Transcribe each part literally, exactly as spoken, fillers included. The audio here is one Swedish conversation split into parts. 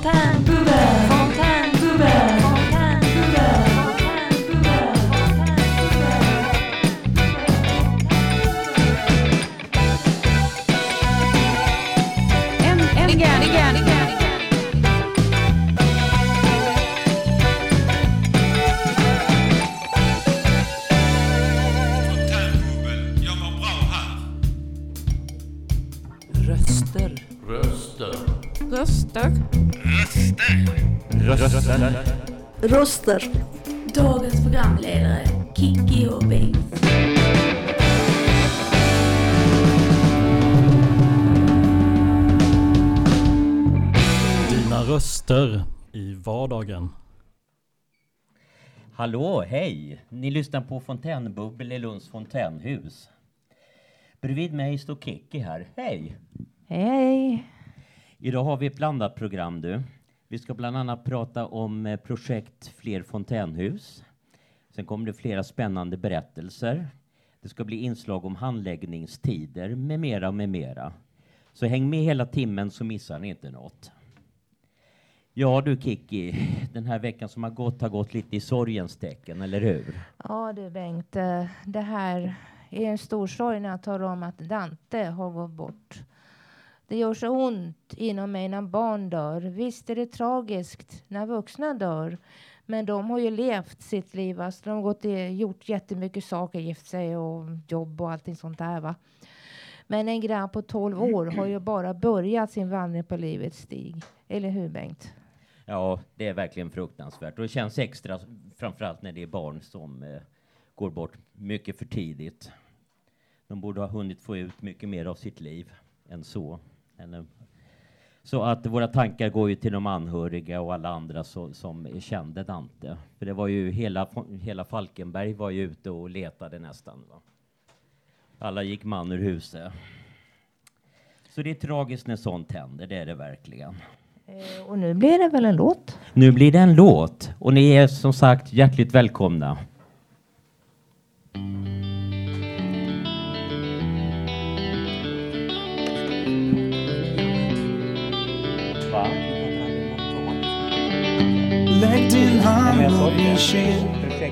Fontänbubbel, fontänbubbel, fontänbubbel, fontänbubbel. Äntligen, igen, igen. Röster. Röster. Röster. Röster. Röster. Dagens programledare Kiki och Bengt. Dina röster i vardagen. Hallå, hej! Ni lyssnar på Fontänbubbel i Lunds fontänhus. Bredvid mig står Kiki här. Hej! Hej! Idag har vi ett blandat program du. Vi ska bland annat prata om eh, projekt Fler fontänhus. Sen kommer det flera spännande berättelser. Det ska bli inslag om handläggningstider med mera och med mera. Så häng med hela timmen så missar ni inte något. Ja du Kiki, den här veckan som har gått har gått lite i sorgens tecken, eller hur? Ja du Bengt, det här är en stor sorg när jag tar om att Dante har gått bort. Det gör så ont inom mig när barn dör. Visst är det tragiskt när vuxna dör. Men de har ju levt sitt liv. Alltså de har gått, gjort jättemycket saker, gift sig och jobb och allting sånt där va. Men en grabb på tolv år har ju bara börjat sin vandring på livets stig. Eller hur Bengt? Ja, det är verkligen fruktansvärt. Och det känns extra, framförallt när det är barn som eh, går bort mycket för tidigt. De borde ha hunnit få ut mycket mer av sitt liv än så. Än, så att våra tankar går ju till de anhöriga och alla andra så, som kände Dante. För det var ju hela, hela Falkenberg var ju ute och letade nästan. Va? Alla gick man ur huset. Så det är tragiskt när sånt händer, det är det verkligen. Eh, och nu blir det väl en låt? Nu blir det en låt. Och ni är som sagt hjärtligt välkomna. Va? Lägg din hand på min kind.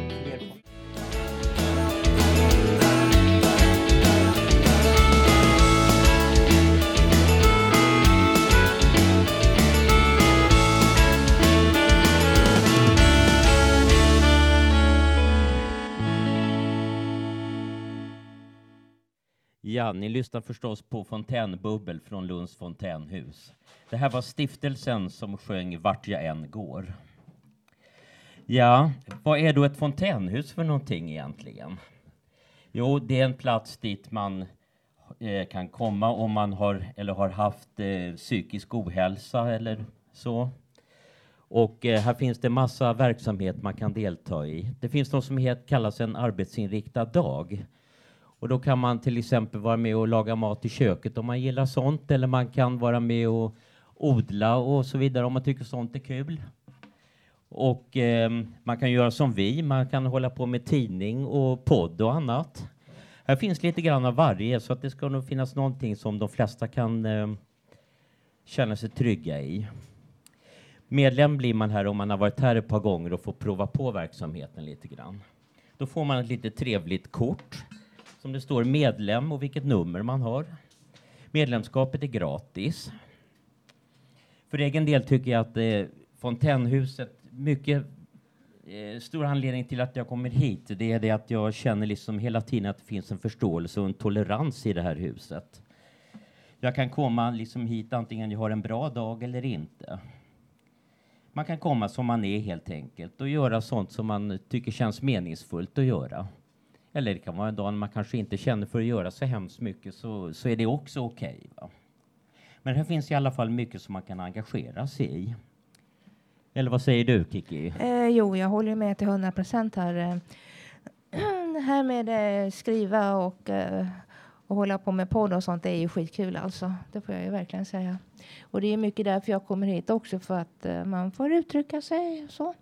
Ja, ni lyssnar förstås på Fontänbubbel från Lunds fontänhus. Det här var stiftelsen som sjöng Vart jag än går. Ja, vad är då ett fontänhus för någonting egentligen? Jo, det är en plats dit man eh, kan komma om man har eller har haft eh, psykisk ohälsa eller så. Och eh, här finns det massa verksamhet man kan delta i. Det finns något som heter, kallas en arbetsinriktad dag. Och då kan man till exempel vara med och laga mat i köket om man gillar sånt. Eller man kan vara med och odla och så vidare om man tycker sånt är kul. Och eh, man kan göra som vi. Man kan hålla på med tidning och podd och annat. Här finns lite grann av varje så att det ska nog finnas någonting som de flesta kan eh, känna sig trygga i. Medlem blir man här om man har varit här ett par gånger och får prova på verksamheten lite grann. Då får man ett lite trevligt kort. Som det står medlem och vilket nummer man har. Medlemskapet är gratis. För egen del tycker jag att eh, fontänhuset, mycket eh, stor anledning till att jag kommer hit, det är det att jag känner liksom hela tiden att det finns en förståelse och en tolerans i det här huset. Jag kan komma liksom hit antingen jag har en bra dag eller inte. Man kan komma som man är helt enkelt och göra sånt som man tycker känns meningsfullt att göra. Eller det kan vara en dag när man kanske inte känner för att göra så hemskt mycket så, så är det också okej. Okay, men här finns i alla fall mycket som man kan engagera sig i. Eller vad säger du Kiki? Eh, jo, jag håller med till hundra procent här. Det här med eh, skriva och, eh, och hålla på med podd och sånt är ju skitkul alltså. Det får jag ju verkligen säga. Och det är mycket därför jag kommer hit också för att eh, man får uttrycka sig så.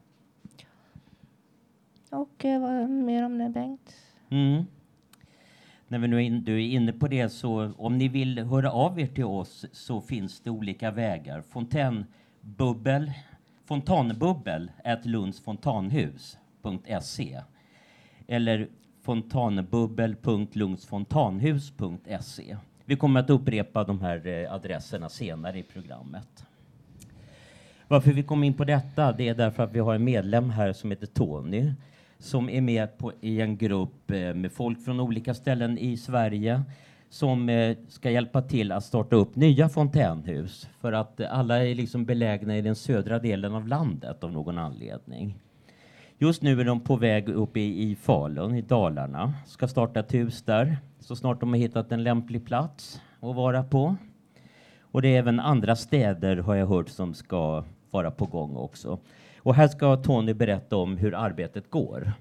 Och eh, vad mer om det Bengt? Mm. När vi nu är in, du är inne på det så om ni vill höra av er till oss så finns det olika vägar. Fontän bubbel, fontanbubbel at lundsfontanhus punkt se eller fontanbubbel punkt lundsfontanhus punkt se. Vi kommer att upprepa de här adresserna senare i programmet. Varför vi kom in på detta, det är därför att vi har en medlem här som heter Tony, som är med på, i en grupp med folk från olika ställen i Sverige som eh, ska hjälpa till att starta upp nya fontänhus. För att eh, alla är liksom belägna i den södra delen av landet av någon anledning. Just nu är de på väg upp i, i Falun, i Dalarna. Ska starta ett hus där så snart de har hittat en lämplig plats att vara på. Och det är även andra städer har jag hört som ska vara på gång också. Och här ska Tony berätta om hur arbetet går.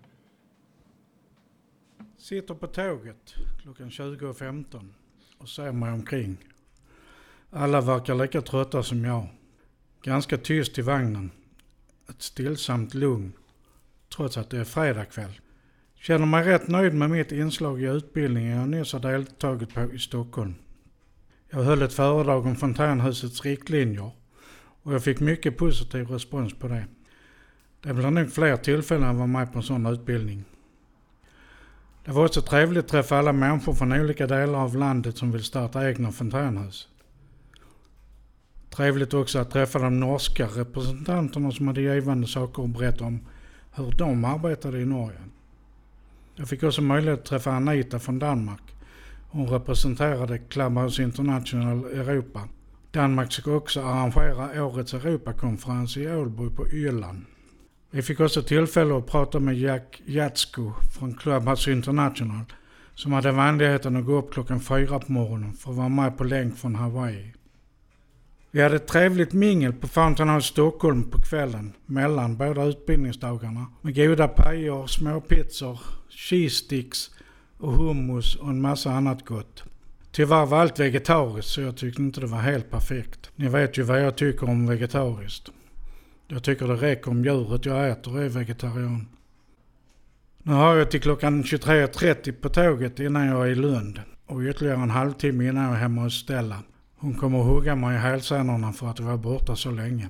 Sitter på tåget klockan tjugo femton och ser mig omkring. Alla verkar lika trötta som jag. Ganska tyst i vagnen. Ett stillsamt lugn, trots att det är fredagkväll. Känner mig rätt nöjd med mitt inslag i utbildningen jag nyss har deltagit på i Stockholm. Jag höll ett föredrag om fontänhusets riktlinjer och jag fick mycket positiv respons på det. Det blir nog fler tillfällen att vara med på en sån utbildning. Det var också trevligt att träffa alla människor från olika delar av landet som vill starta egna fontänhus. Trevligt också att träffa de norska representanterna som hade givande saker att berätta om hur de arbetade i Norge. Jag fick också möjlighet att träffa Anita från Danmark. Hon representerade Clubhouse International Europa. Danmark ska också arrangera årets Europakonferens i Ålborg på Öland. Vi fick också tillfälle att prata med Jack Jatsko från Clubhouse International som hade vänligheten att gå upp klockan fyra på morgonen för att vara med på länk från Hawaii. Vi hade ett trevligt mingel på Fountain House Stockholm på kvällen mellan båda utbildningsdagarna med goda pajer, små pizzor, cheese sticks och hummus och en massa annat gott. Tyvärr var allt vegetariskt så jag tyckte inte det var helt perfekt. Ni vet ju vad jag tycker om vegetariskt. Jag tycker det räcker om djuret jag äter är vegetarian. Nu har jag till klockan tjugotre trettio på tåget innan jag är i Lund. Och ytterligare en halvtimme innan jag är hemma hos Stella. Hon kommer att hugga mig i hälsenorna för att jag var borta så länge.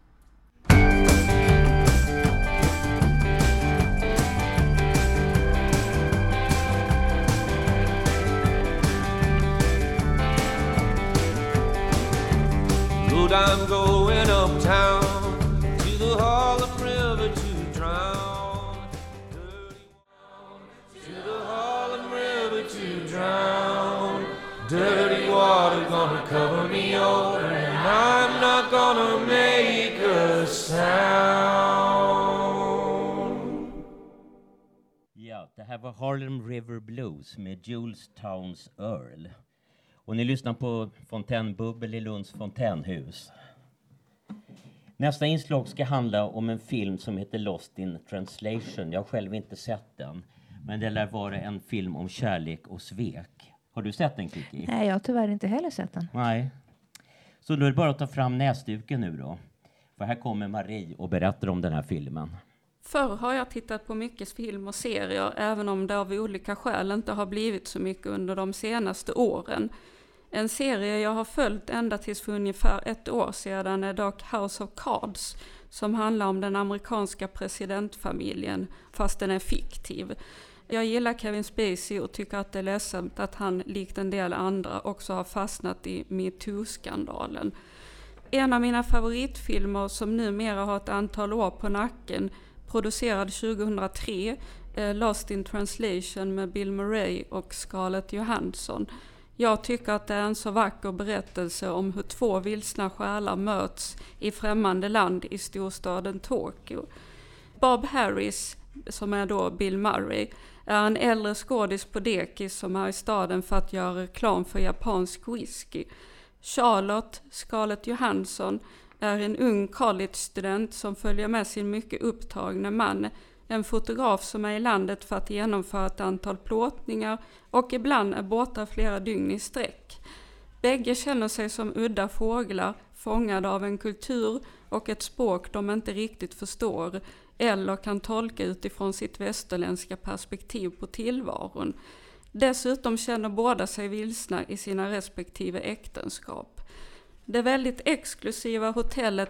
Good, I'm going uptown to the Harlem River to drown. To the Harlem River to drown. Dirty water gonna cover me over and I'm not gonna make a sound. Ja, det här var Harlem River Blues med Jules Townes Earl. Och ni lyssnar på Fontänbubbel i Lunds fontänhus. Nästa inslag ska handla om en film som heter Lost in Translation. Jag har själv inte sett den. Men det lär vara en film om kärlek och svek. Har du sett den, Kiki? Nej, jag har tyvärr inte heller sett den. Nej. Så då är det bara att ta fram näsduken nu då. För här kommer Marie och berättar om den här filmen. Förr har jag tittat på mycket film och serier, även om det av olika skäl inte har blivit så mycket under de senaste åren. En serie jag har följt ända tills för ungefär ett år sedan är dock House of Cards, som handlar om den amerikanska presidentfamiljen, fast den är fiktiv. Jag gillar Kevin Spacey och tycker att det är ledsamt att han, likt en del andra, också har fastnat i MeToo-skandalen. En av mina favoritfilmer som numera har ett antal år på nacken, producerad tjugohundratre, är Lost in Translation med Bill Murray och Scarlett Johansson. Jag tycker att det är en så vacker berättelse om hur två vilsna själar möts i främmande land i storstaden Tokyo. Bob Harris, som är då Bill Murray, är en äldre skådis på dekis som är i staden för att göra reklam för japansk whisky. Charlotte, Scarlett Johansson, är en ung college-student som följer med sin mycket upptagna man, en fotograf som är i landet för att genomföra ett antal plåtningar och ibland är borta flera dygn i sträck. Bägge känner sig som udda fåglar, fångade av en kultur och ett språk de inte riktigt förstår eller kan tolka utifrån sitt västerländska perspektiv på tillvaron. Dessutom känner båda sig vilsna i sina respektive äktenskap. Det väldigt exklusiva hotellet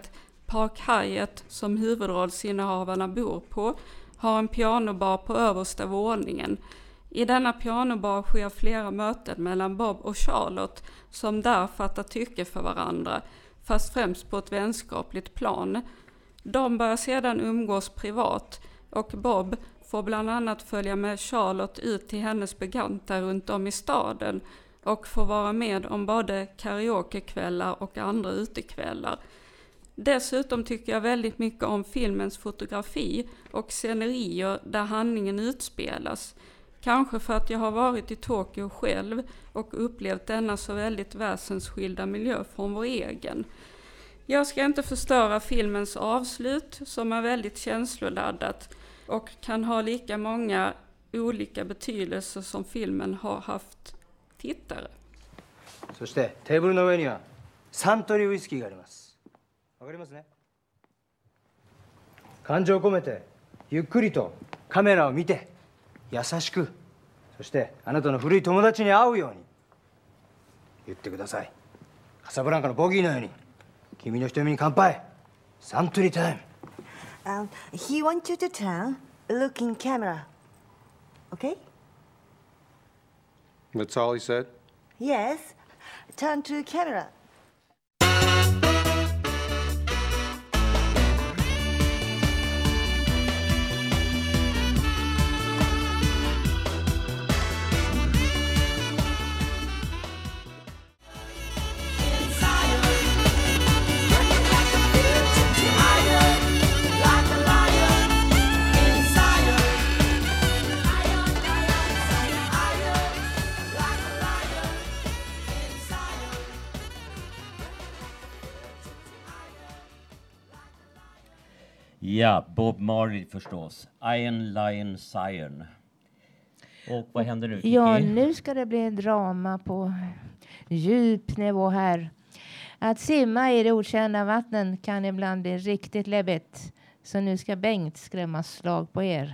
Park Hyatt, som huvudrollsinnehavarna bor på, har en pianobar på översta våningen. I denna pianobar sker flera möten mellan Bob och Charlotte, som där fattar tycke för varandra, fast främst på ett vänskapligt plan. De börjar sedan umgås privat och Bob får bland annat följa med Charlotte ut till hennes bekanta runt om i staden och får vara med om både karaokekvällar och andra utekvällar. Dessutom tycker jag väldigt mycket om filmens fotografi och scenerier där handlingen utspelas. Kanske för att jag har varit i Tokyo själv och upplevt denna så väldigt väsensskilda miljö från vår egen. Jag ska inte förstöra filmens avslut, som är väldigt känsloladdat och kan ha lika många olika betydelser som filmen har haft tittare. そしてテーブルの上にはサントリーウイスキーがあります。わかりますね。感情を込めてゆっくりとカメラを見て優しく、そしてあなたの古い友達に会うように言ってください。カサブランカのボギーのように君の瞳に乾杯。サントリータイム。 Um, he wants you to turn, look in camera. Okay? That's all he said? Yes. Turn to camera. Ja, Bob Marley förstås. Iron Lion Siren. Och vad händer nu, Kiki? Ja, nu ska det bli en drama på djup nivå här. Att simma i de okända vattnen kan ibland bli riktigt läbbigt. Så nu ska Bengt skrämma slag på er.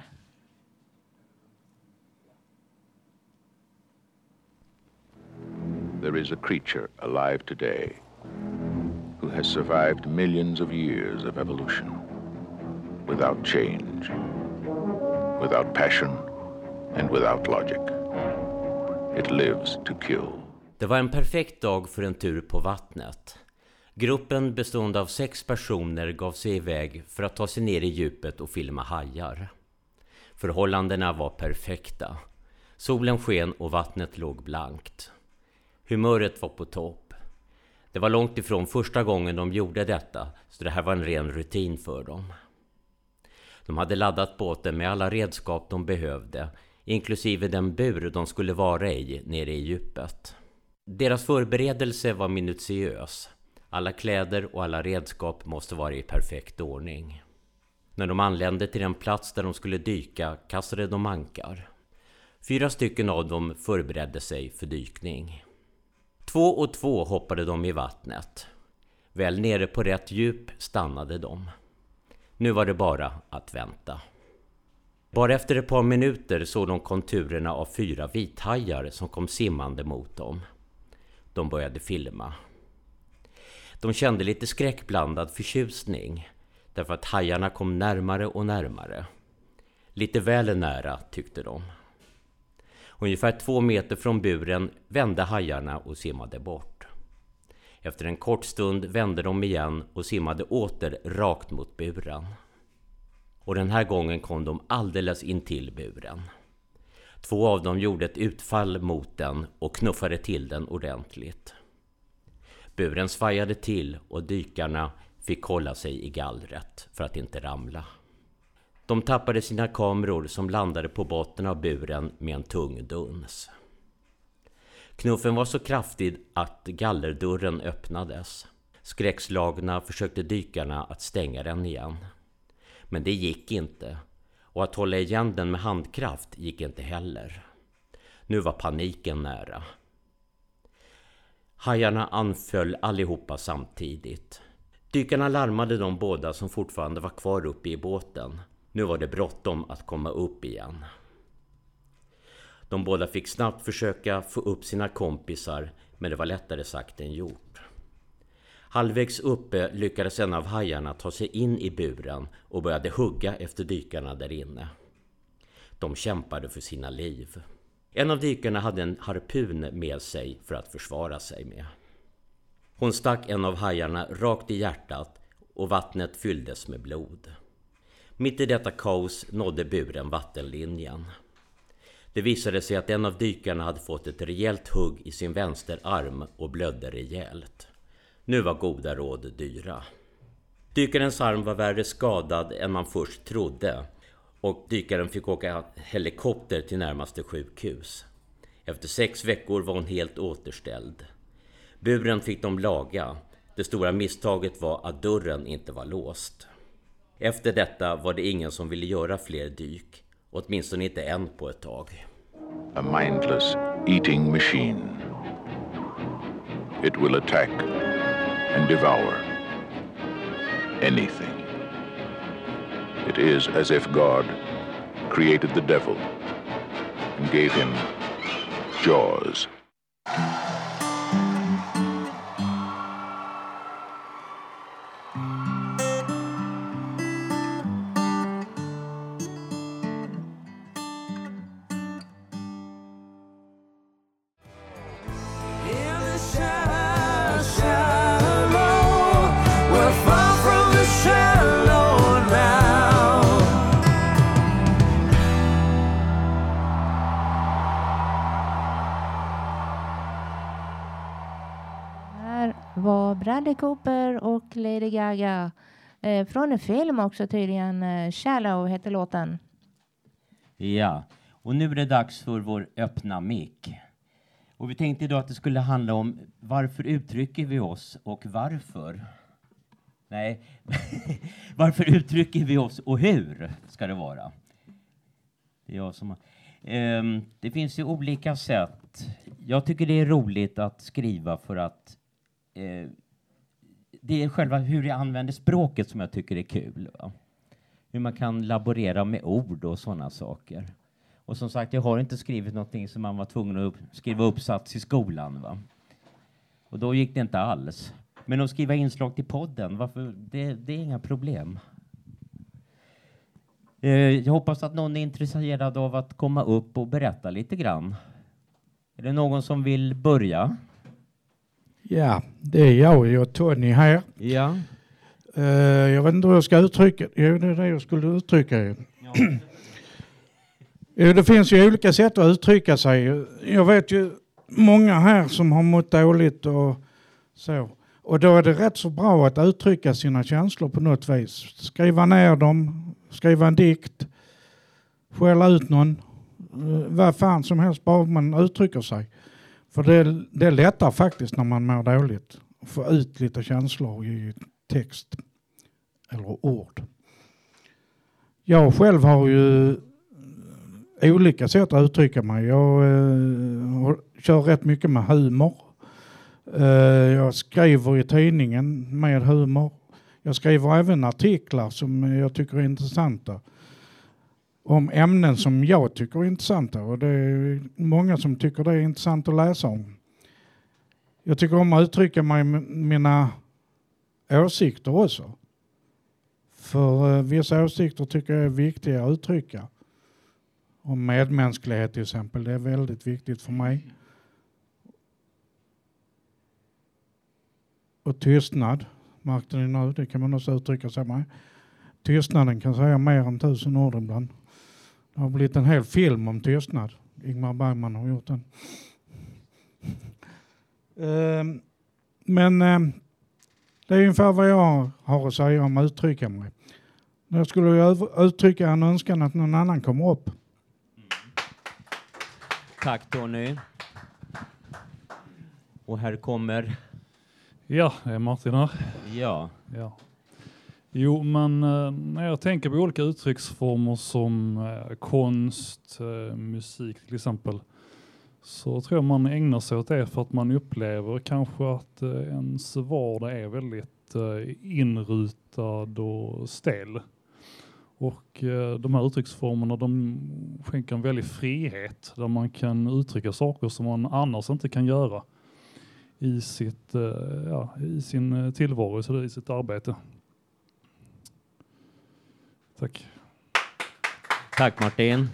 There is a creature alive today who has survived millions of years of evolution. Without change, without passion, and without logic. It lives to kill. Det var en perfekt dag för en tur på vattnet. Gruppen bestående av sex personer gav sig iväg för att ta sig ner i djupet och filma hajar. Förhållandena var perfekta. Solen sken och vattnet låg blankt. Humöret var på topp. Det var långt ifrån första gången de gjorde detta, så det här var en ren rutin för dem. De hade laddat båten med alla redskap de behövde, inklusive den bur de skulle vara i nere i djupet. Deras förberedelse var minutiös. Alla kläder och alla redskap måste vara i perfekt ordning. När de anlände till den plats där de skulle dyka kastade de ankar. Fyra stycken av dem förberedde sig för dykning. Två och två hoppade de i vattnet. Väl nere på rätt djup stannade de. Nu var det bara att vänta. Bara efter ett par minuter såg de konturerna av fyra vithajar som kom simmande mot dem. De började filma. De kände lite skräckblandad förtjusning, därför att hajarna kom närmare och närmare. Lite väl nära, tyckte de. Ungefär två meter från buren vände hajarna och simmade bort. Efter en kort stund vände de igen och simmade åter rakt mot buren. Och den här gången kom de alldeles in till buren. Två av dem gjorde ett utfall mot den och knuffade till den ordentligt. Buren svajade till och dykarna fick hålla sig i gallret för att inte ramla. De tappade sina kameror som landade på botten av buren med en tung duns. Knuffen var så kraftig att gallerdörren öppnades. Skräckslagna försökte dykarna att stänga den igen. Men det gick inte, och att hålla igen den med handkraft gick inte heller. Nu var paniken nära. Hajarna anföll allihopa samtidigt. Dykarna larmade de båda som fortfarande var kvar uppe i båten. Nu var det bråttom att komma upp igen. De båda fick snabbt försöka få upp sina kompisar, men det var lättare sagt än gjort. Halvvägs uppe lyckades en av hajarna ta sig in i buren och började hugga efter dykarna där inne. De kämpade för sina liv. En av dykarna hade en harpun med sig för att försvara sig med. Hon stack en av hajarna rakt i hjärtat och vattnet fylldes med blod. Mitt i detta kaos nådde buren vattenlinjen. Det visade sig att en av dykarna hade fått ett rejält hugg i sin vänsterarm och blödde rejält. Nu var goda råd dyra. Dykarens arm var värre skadad än man först trodde och dykaren fick åka helikopter till närmaste sjukhus. Efter sex veckor var hon helt återställd. Buren fick de laga. Det stora misstaget var att dörren inte var låst. Efter detta var det ingen som ville göra fler dyk, åtminstone inte än på ett tag. A mindless eating machine. It will attack and devour anything. It is as if God created the devil and gave him jaws. Var Bradley Cooper och Lady Gaga eh, från en film också tydligen. eh, Shallow heter låten. Ja, och nu är det dags för vår öppna mick. Och vi tänkte idag att det skulle handla om varför uttrycker vi oss och varför? Nej, varför uttrycker vi oss och hur ska det vara? Det är jag som har... Um, det finns ju olika sätt. Jag tycker det är roligt att skriva för att uh, det är själva hur jag använder språket som jag tycker är kul. Va? Hur man kan laborera med ord och sådana saker. Och som sagt, jag har inte skrivit någonting som man var tvungen att upp, skriva uppsats i skolan. Va? Och då gick det inte alls. Men att skriva inslag till podden, varför? Det, det är inga problem. Eh, jag hoppas att någon är intresserad av att komma upp och berätta lite grann. Är det någon som vill börja? Ja, det är jag. Jag är Tony här. Ja. Uh, jag vet inte hur jag ska uttrycka. Jo, det är det jag skulle uttrycka. Ja. Jo, det finns ju olika sätt att uttrycka sig. Jag vet ju många här som har mått dåligt och så. Och då är det rätt så bra att uttrycka sina känslor på något vis. Skriva ner dem, skriva en dikt, skälla ut någon. Uh, vad fan som helst, bara man uttrycker sig. För det, det är lättare faktiskt när man mår dåligt. Att få ut lite känslor i text eller ord. Jag själv har ju olika sätt att uttrycka mig. Jag uh, kör rätt mycket med humor. Uh, jag skriver i tidningen med humor. Jag skriver även artiklar som jag tycker är intressanta. Om ämnen som jag tycker är intressanta. Och det är många som tycker det är intressant att läsa om. Jag tycker om att uttrycka mig med mina åsikter också. För uh, vissa åsikter tycker jag är viktiga att uttrycka. Om medmänsklighet till exempel. Det är väldigt viktigt för mig. Och tystnad. Märkte ni nu? Det kan man också uttrycka sig med. Tystnaden kan säga mer än tusen ord ibland. Det har blivit en hel film om tystnad. Ingmar Bergman har gjort den. uh, men uh, det är ungefär vad jag har att säga om att uttrycka mig. Jag skulle uttrycka en önskan att någon annan kommer upp. Tack Tony. Och här kommer... Ja, är Martin här? Ja. ja. Jo, men eh, när jag tänker på olika uttrycksformer som eh, konst, eh, musik till exempel, så tror jag man ägnar sig åt det för att man upplever kanske att eh, ens vardag är väldigt eh, inrutad och stel. Och eh, de här uttrycksformerna, de skänker en väldig frihet där man kan uttrycka saker som man annars inte kan göra. i, sitt, eh, ja, i sin tillvaro, så det, i sitt arbete. Tack. Tack Martin.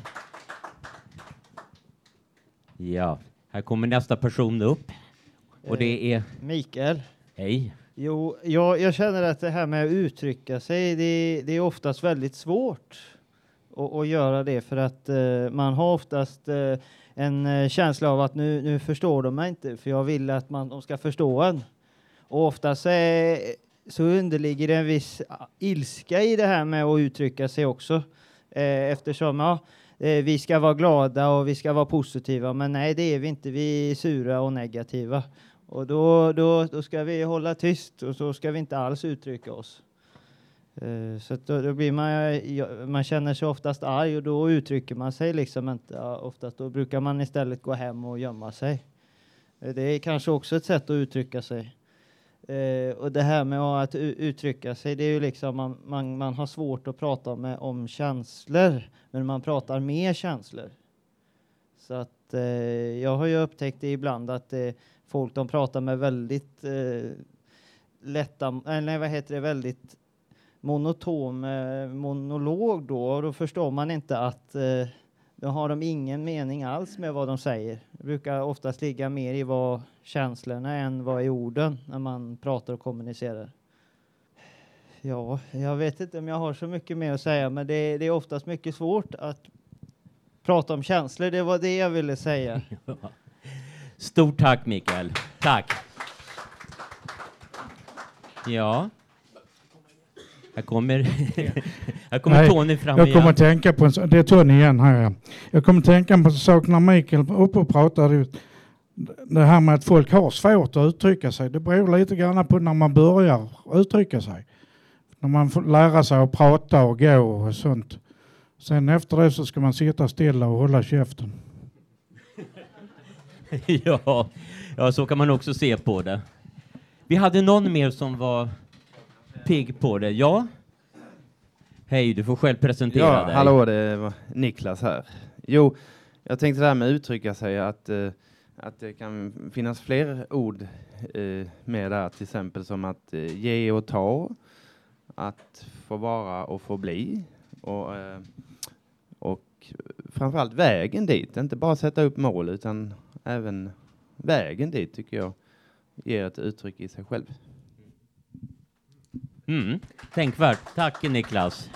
Ja, här kommer nästa person upp. Och det är... Mikael. Hej. Jo, jag, jag känner att det här med att uttrycka sig, det, det är oftast väldigt svårt att, att göra det. För att uh, man har oftast uh, en uh, känsla av att nu, nu förstår de mig inte. För jag vill att man, de ska förstå en. Och oftast är, så underligger det en viss ilska i det här med att uttrycka sig också. Uh, eftersom ja, uh, vi ska vara glada och vi ska vara positiva. Men nej, det är vi inte. Vi är sura och negativa. Och då, då, då ska vi hålla tyst och så ska vi inte alls uttrycka oss. Uh, så då, då blir man, man känner sig oftast arg och då uttrycker man sig liksom inte. Ja, oftast då brukar man istället gå hem och gömma sig. Uh, det är kanske också ett sätt att uttrycka sig. Uh, och det här med att uttrycka sig, det är ju liksom man, man, man har svårt att prata med, om känslor, men man pratar med känslor. Så att uh, jag har ju upptäckt det ibland att uh, folk de pratar med väldigt uh, lätta, eller vad heter det, väldigt monotom uh, monolog då, och då förstår man inte att uh, då har de ingen mening alls med vad de säger. Det brukar oftast ligga mer i vad känslorna än vad i orden när man pratar och kommunicerar. Ja, jag vet inte om jag har så mycket mer att säga, men det, det är oftast mycket svårt att prata om känslor. Det var det jag ville säga. Stort tack Mikael. Tack. Ja. Här kommer, här kommer Nej, Tony fram jag igen. kommer att tänka på en, det är Tony igen här. Ja. Jag kommer att tänka på en sak när Mikael uppe och pratade. Det här med att folk har svårt att uttrycka sig. Det beror lite grann på när man börjar uttrycka sig. När man får lära sig att prata och gå och sånt. Sen efter det så ska man sitta stilla och hålla käften. ja, ja, så kan man också se på det. Vi hade någon mer som var pigg på det. Ja? Hej, du får själv presentera ja, dig. Hallå, det var Niklas här. Jo, jag tänkte det här med uttrycka sig att, uh, att det kan finnas fler ord uh, med där. Till exempel som att uh, ge och ta. Att få vara och få bli. Och, uh, och framförallt vägen dit. Inte bara sätta upp mål utan även vägen dit tycker jag ger ett uttryck i sig själv. Mm, tänkvärt. Tack Niklas.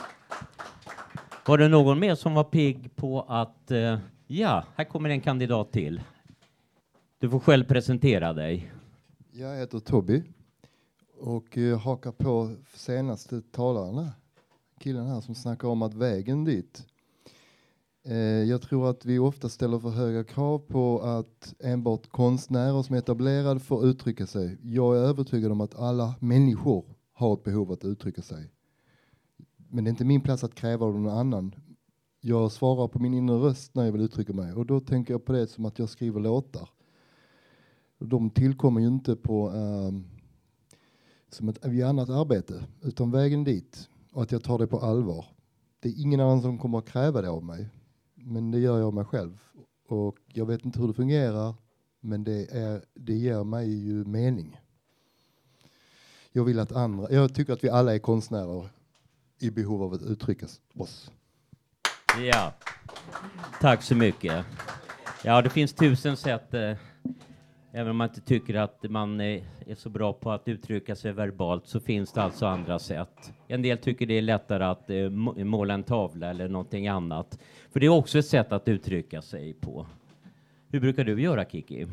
Var det någon mer som var pigg på att uh, ja, här kommer en kandidat till. Du får själv presentera dig. Jag heter Toby och uh, hakar på senaste talarna. Killen här som snackar om att vägen dit. Uh, jag tror att vi ofta ställer för höga krav på att enbart konstnärer som är etablerade får uttrycka sig. Jag är övertygad om att alla människor har ett behov att uttrycka sig. Men det är inte min plats att kräva av någon annan. Jag svarar på min inre röst när jag vill uttrycka mig. Och då tänker jag på det som att jag skriver låtar. Och de tillkommer ju inte på um, som ett annat arbete. Utan vägen dit. Och att jag tar det på allvar. Det är ingen annan som kommer att kräva det av mig. Men det gör jag av mig själv. Och jag vet inte hur det fungerar. Men det, är, det ger mig ju mening. Jag vill att andra, jag tycker att vi alla är konstnärer i behov av att uttrycka oss. Ja, tack så mycket. Ja, det finns tusen sätt, eh, även om man inte tycker att man eh, är så bra på att uttrycka sig verbalt så finns det alltså andra sätt. En del tycker det är lättare att eh, måla en tavla eller någonting annat. För det är också ett sätt att uttrycka sig på. Hur brukar du göra, Kiki?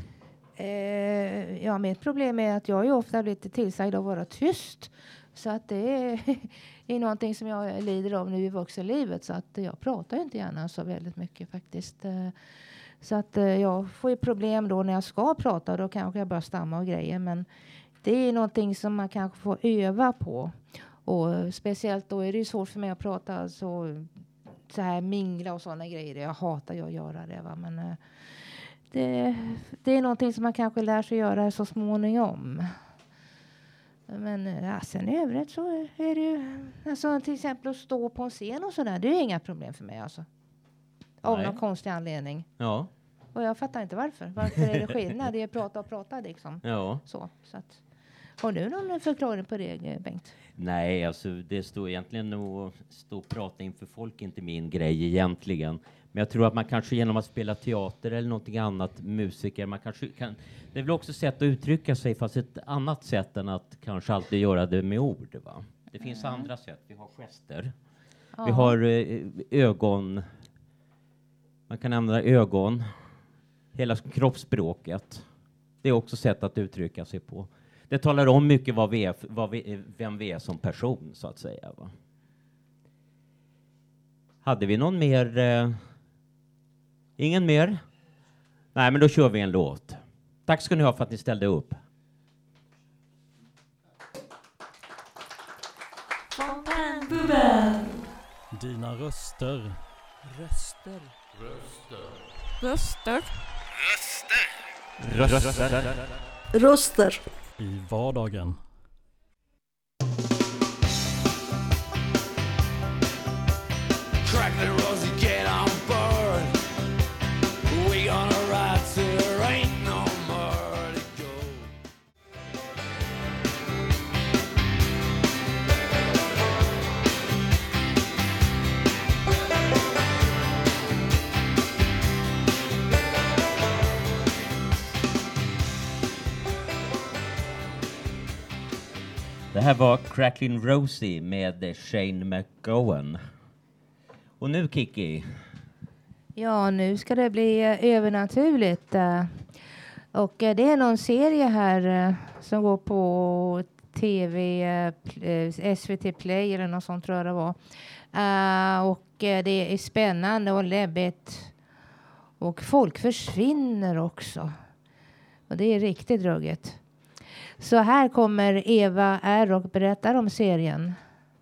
Eh, ja, mitt problem är att jag är ofta lite tillsagd att vara tyst. Så att det är, är någonting som jag lider av nu i vuxenlivet. Så att jag pratar inte gärna så väldigt mycket faktiskt. Så att jag får ju problem då när jag ska prata. Då kanske jag börjar stamma och grejer. Men det är någonting som man kanske får öva på. Och speciellt då är det ju svårt för mig att prata så, så här mingla och sådana grejer. Jag hatar ju att göra det, va? Men det, det är någonting som man kanske lär sig göra så småningom. Men ja, sen i övrigt så är det ju, alltså till exempel att stå på en scen och sådär, det är inga problem för mig alltså. Av Nej. någon konstig anledning. Ja. Och jag fattar inte varför. Varför är det skillnad? Det är prata och prata liksom. Ja. Så, så att. Har du någon förklaring på det, Bengt? Nej, alltså det står egentligen att stå och prata inför folk, inte min grej egentligen. Men jag tror att man kanske genom att spela teater eller någonting annat, musiker, man kanske kan... Det är väl också sätt att uttrycka sig, fast ett annat sätt än att kanske alltid göra det med ord, va? Det finns mm. andra sätt. Vi har gester. Ja. Vi har eh, ögon. Man kan använda ögon. Hela kroppsspråket. Det är också sätt att uttrycka sig på. Det talar om mycket vad vi är, vad vi, vem vi är som person, så att säga, va? Hade vi någon mer... Eh, ingen mer? Nej, men då kör vi en låt. Tack ska ni ha för att ni ställde upp. Dina röster. Röster. Röster. Röster. Röster. Röster. I vardagen. Crackling Rosie, get on board. We gonna ride till there ain't no more to go. Det här var Crackling Rosie med Shane McGowan. Och nu, Kiki. Ja, nu ska det bli uh, övernaturligt. Uh, och uh, det är någon serie här uh, som går på tv, uh, S V T Play eller något sånt tror jag det var. Uh, och uh, det är spännande och läbbigt. Och folk försvinner också. Och det är riktigt ruggigt. Så här kommer Eva R och berättar om serien.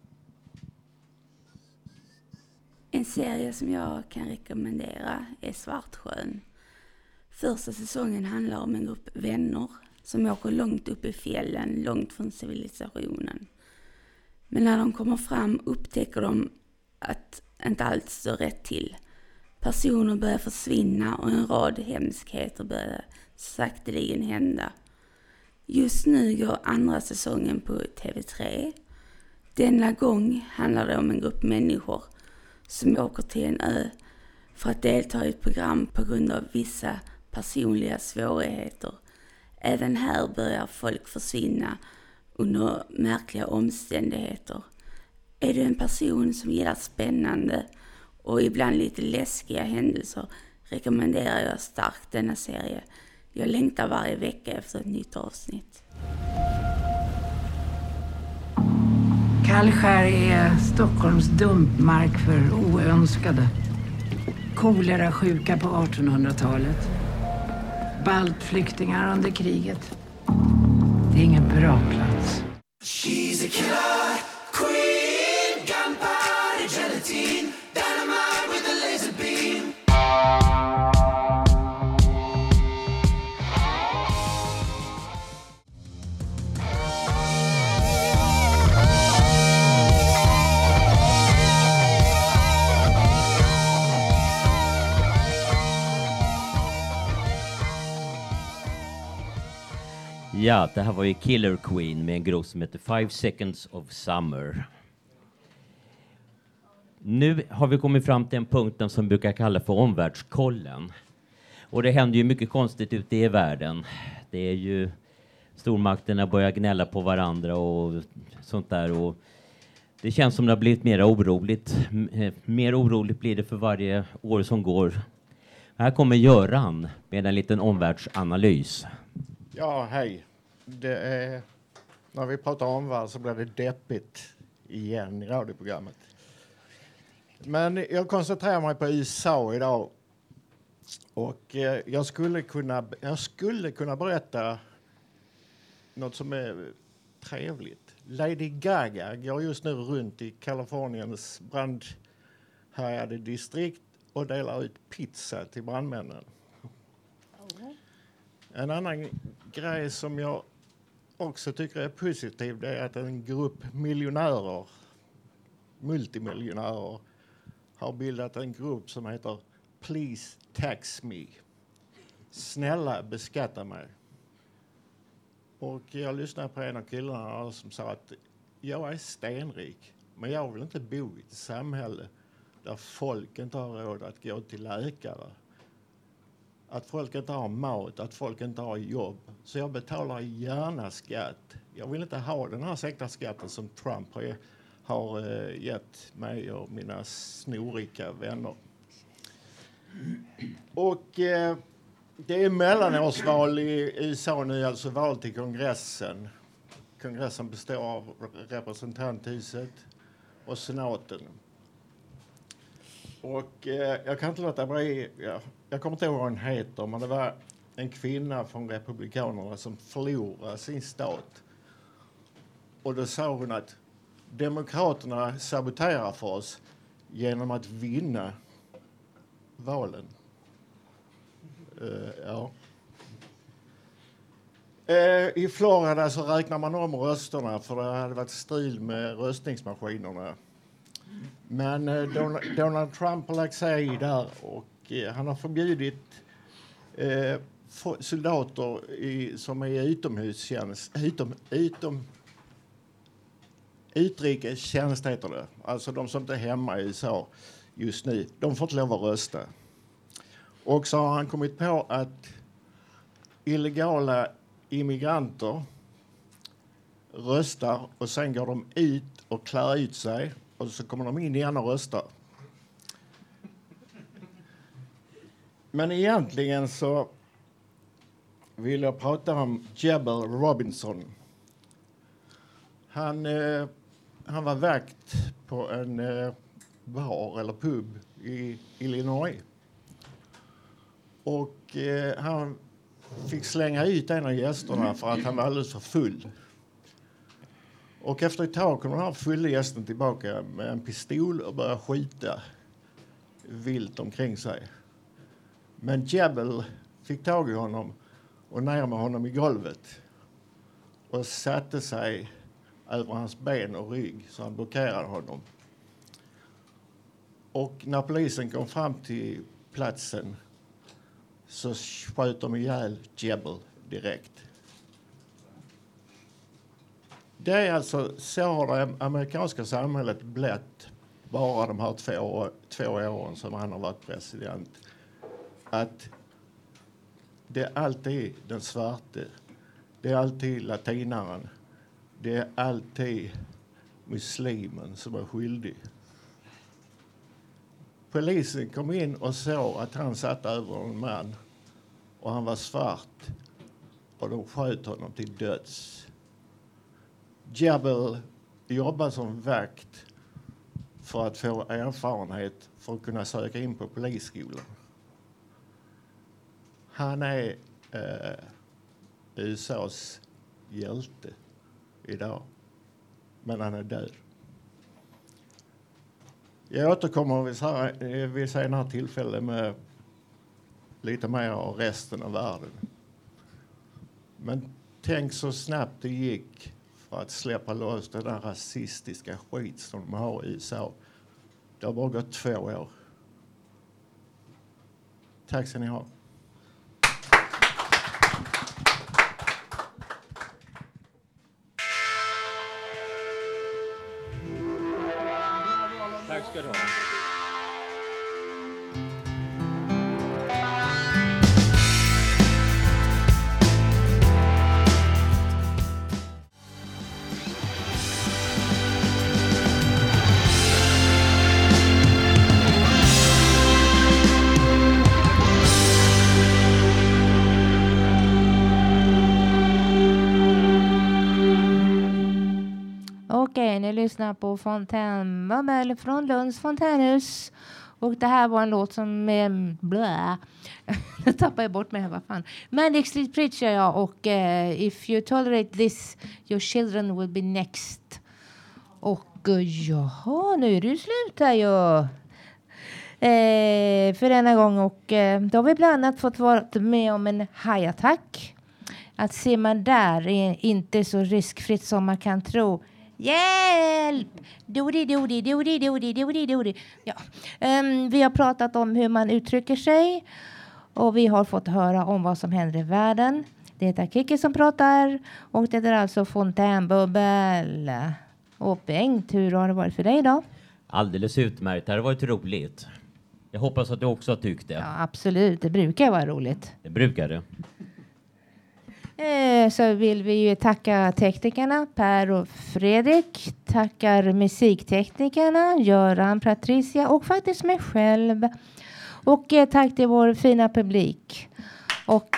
En serie som jag kan rekommendera är Svartsjön. Första säsongen handlar om en grupp vänner som åker långt upp i fjällen, långt från civilisationen. Men när de kommer fram upptäcker de att inte allt står rätt till. Personer börjar försvinna och en rad hemskheter börjar sakteligen hända. Just nu går andra säsongen på T V tre. Denna gång handlar det om en grupp människor som åker till en ö för att delta i ett program på grund av vissa personliga svårigheter. Även här börjar folk försvinna under märkliga omständigheter. Är du en person som gillar spännande och ibland lite läskiga händelser rekommenderar jag starkt denna serie. Jag längtar varje vecka efter ett nytt avsnitt. Kallskär är Stockholms dumpmark för oönskade. Kolera sjuka på artonhundratalet. Baltflyktingar under kriget. Det är ingen bra plats. She's a killer queen, gunpowder gelatine, dynamite with a laser beam. Ja, det här var ju Killer Queen med en grupp som heter Five Seconds of Summer. Nu har vi kommit fram till en punkten som brukar kalla för omvärldskollen. Och det händer ju mycket konstigt ute i världen. Det är ju stormakterna börjar gnälla på varandra och sånt där. Och det känns som det har blivit mer oroligt. M- mer oroligt blir det för varje år som går. Här kommer Göran med en liten omvärldsanalys. Ja, hej. Det är, när vi pratar omvärld så blir det deppigt igen i radioprogrammet. Men jag koncentrerar mig på U S A idag. Och eh, jag, skulle kunna, jag skulle kunna berätta något som är trevligt. Lady Gaga går just nu runt i Kaliforniens brandhärjade distrikt och delar ut pizza till brandmännen. En annan grej som jag också tycker är positiv, det är att en grupp miljonärer, multimiljonärer, har bildat en grupp som heter Please Tax Me. snälla beskatta mig. Och jag lyssnade på en av killarna som sa att jag är stenrik, men jag vill inte bo i ett samhälle där folk inte har råd att gå till läkare. Att folk inte har mat, att folk inte har jobb. Så jag betalar gärna skatt. Jag vill inte ha den här sänkta skatten som Trump har, har uh, gett mig och mina snorrika vänner. Och uh, det är mellanårsval i U S A nu, alltså val till kongressen. Kongressen består av representanthuset och senaten. Och eh, jag kan inte låta bli, ja, jag kommer inte ihåg vad hon heter, men det var en kvinna från Republikanerna som förlorade sin stat. Och då sa hon att Demokraterna saboterar för oss genom att vinna valen. Uh, ja. Uh, I Florida så räknar man om rösterna för det hade varit stril med röstningsmaskinerna. Men uh, Donald, Donald Trump har lagt sig i där och uh, han har förbjudit uh, soldater i, som är i utomhustjänst, utom, utom, utrikestjänst heter det. Alltså de som inte är hemma i U S A just nu, de får inte lov att rösta. Och så har han kommit på att illegala immigranter röstar och sen går de ut och klär ut sig och så kommer de in igen och röstar. Men egentligen så vill jag prata om Jebel Robinson. Han, eh, han var vakt på en eh, bar eller pub i Illinois. Och eh, han fick slänga ut en av gästerna för att han var alldeles för full. Och efter ett tag kom den här fulla gästen tillbaka med en pistol och började skjuta vilt omkring sig. Men Jebel fick tag i honom och ner med honom i golvet och satte sig över hans ben och rygg så han blockerade honom. Och när polisen kom fram till platsen så sköt de ihjäl Jebel direkt. Det är alltså så har det amerikanska samhället blivit bara de här två, två åren som han har varit president. Att det är alltid den svarte, det är alltid latinaren, det är alltid muslimen som är skyldig. Polisen kom in och såg att han satt över en man och han var svart och de sköt honom till döds. Jebel jobbade som vakt för att få erfarenhet för att kunna söka in på polisskolan. Han är eh, U S A:s hjälte idag, men han är död. Jag återkommer vid senare tillfälle med lite mer av resten av världen. Men tänk så snabbt det gick för att släppa loss den där rasistiska skit som de har i U S A. Det har bara gått två år. Tack ska ni ha. Tack ska du ha. Okej, ni lyssnar på Fontänbubbel från Lunds fontänhus. Och det här var en låt som... Eh, blä. Nu tappar jag bort mig här, vad fan. Manic Street Preacher, ja. Och uh, If you tolerate this, your children will be next. Och uh, jaha, nu är det ju slut här ju. Eh, för denna gång. Och eh, då har vi bland annat fått vara med om en hajattack. Att ser man där är inte så riskfritt som man kan tro. Hjälp! Dodi, dodi, dodi, dodi, dodi, dodi. Ja. Um, vi har pratat om hur man uttrycker sig. Och vi har fått höra om vad som händer i världen. Det är Kiki som pratar. Och det är alltså fontänbubbel. Och Bengt, hur har det varit för dig idag? Alldeles utmärkt. Det har varit roligt. Jag hoppas att du också har tyckt det. Ja, absolut. Det brukar vara roligt. Det brukar det. Eh, så vill vi ju tacka teknikerna Per och Fredrik. Tackar musikteknikerna Göran, Patricia och faktiskt mig själv. Och eh, tack till vår fina publik. Och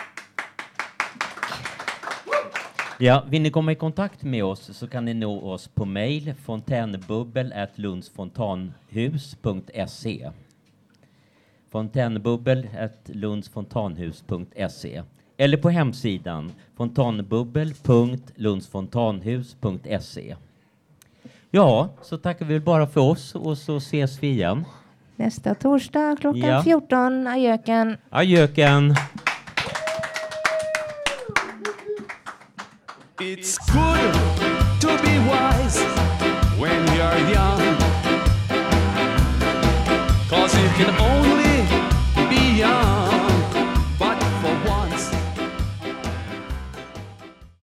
Ja, vill ni komma i kontakt med oss så kan ni nå oss på mejl fontänbubbel at lundsfontanhus punkt se. fontänbubbel at lundsfontanhus punkt se. Eller på hemsidan fontanbubbel punkt lundsfontanhus punkt se. Ja, så tackar vi bara för oss och så ses vi igen. nästa torsdag klockan Ja. fjorton. Adjöken. Adjöken. It's good to be wise when you're young, 'cause you can only